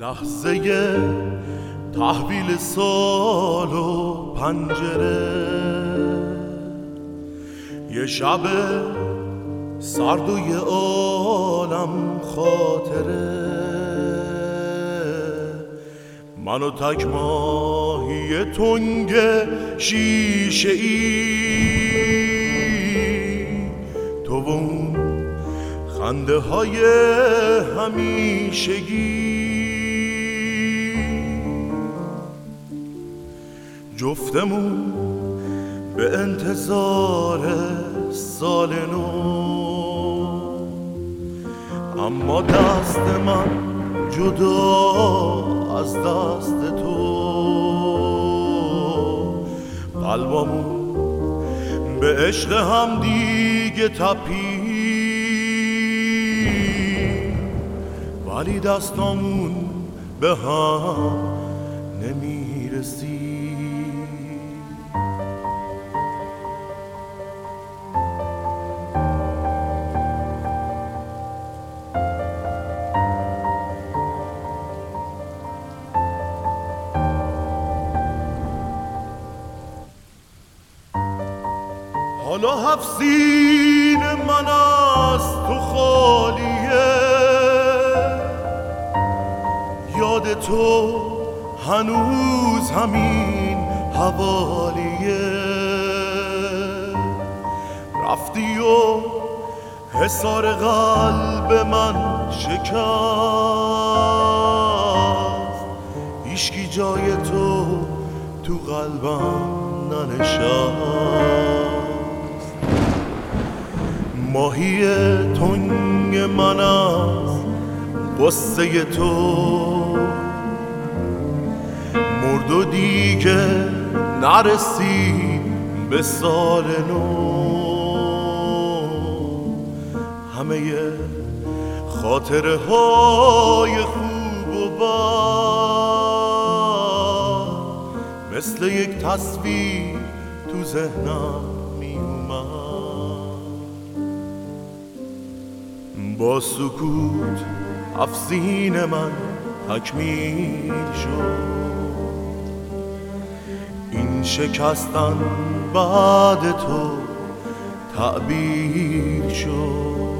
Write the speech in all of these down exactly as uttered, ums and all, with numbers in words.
لحظه تحویل سال و پنجره، یه شب سرد و یه عالم خاطره، من و تک ماهی تنگ شیشه ای، تو و اون خنده های همیشگی، جفتمون به انتظار سال نو، اما دست من جدا از دست تو، قلبمون به عشق هم دیگه تپید، ولی دستامون به هم نمیرسید. حالا هفت سین من از تو خالیه، یاد تو هنوز همین حوالیه، رفتی و حصار قلب من شکست، هیچکی جای تو تو قلبم ننشست، ماهی تنگ من از قصه تو مرد و دیگه نرسید به سال نو، همه خاطره های خوب و بد مثل یک تصویر تو ذهنم می اومد، با سکوت افسین من تکمیل شد، این شکستن بعد تو تعبیر شد،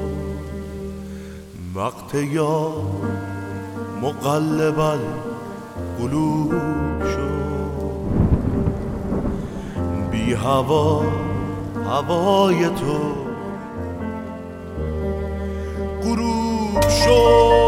وقت یا مقلب القلوب شد، بی هوا هوای تو غروب شد.